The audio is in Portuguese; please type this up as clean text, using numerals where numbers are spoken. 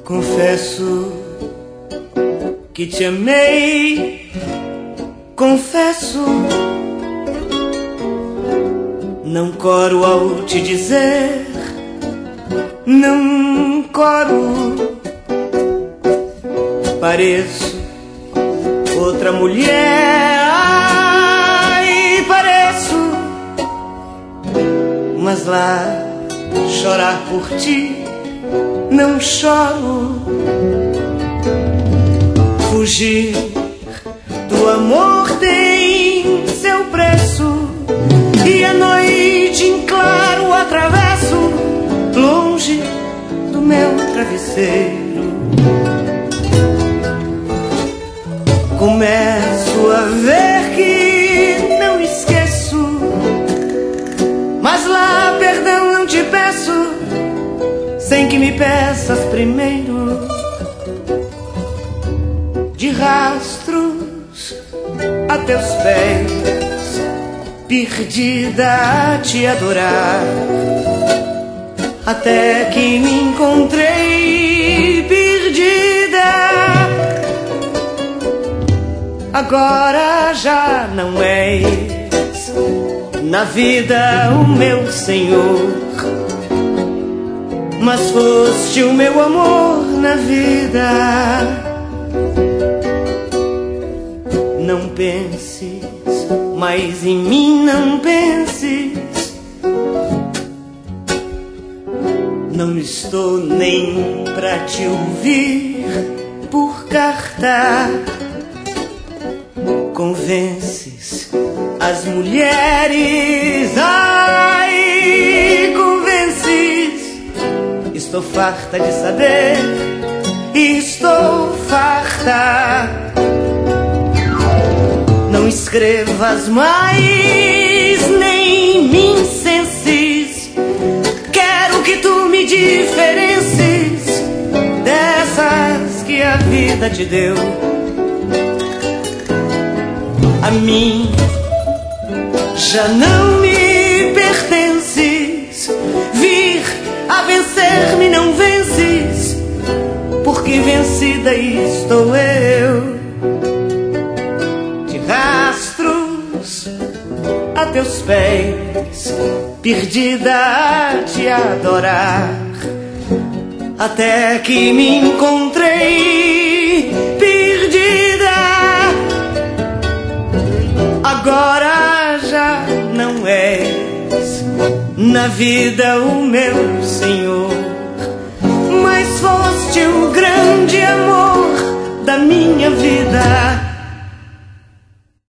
Confesso que te amei, confesso. Não coro ao te dizer, não coro. Pareço outra mulher, ai, pareço. Mas lá chorar por ti não choro. Fugir do amor tem seu preço, e a noite em claro atravesso, longe do meu travesseiro. Começo a ver que não esqueço, mas lá perdão não te peço, sem que me peças primeiro. De rastros a teus pés, perdida a te adorar, até que me encontrei perdida. Agora já não és na vida o meu Senhor, mas foste o meu amor na vida. Não penses mais em mim, não penses. Não estou nem pra te ouvir por carta. Convences as mulheres, ai, convences. Estou farta de saber, estou farta. Não escrevas mais, nem me incenses. Quero que tu me diferencies dessas que a vida te deu. A mim já não me pertences. Vir a vencer-me não vences, porque vencida estou eu. De rastros a teus pés, perdida a te adorar, até que me encontrei perdida. Agora já não és na vida o meu Senhor, mas foste o grande amor da minha vida.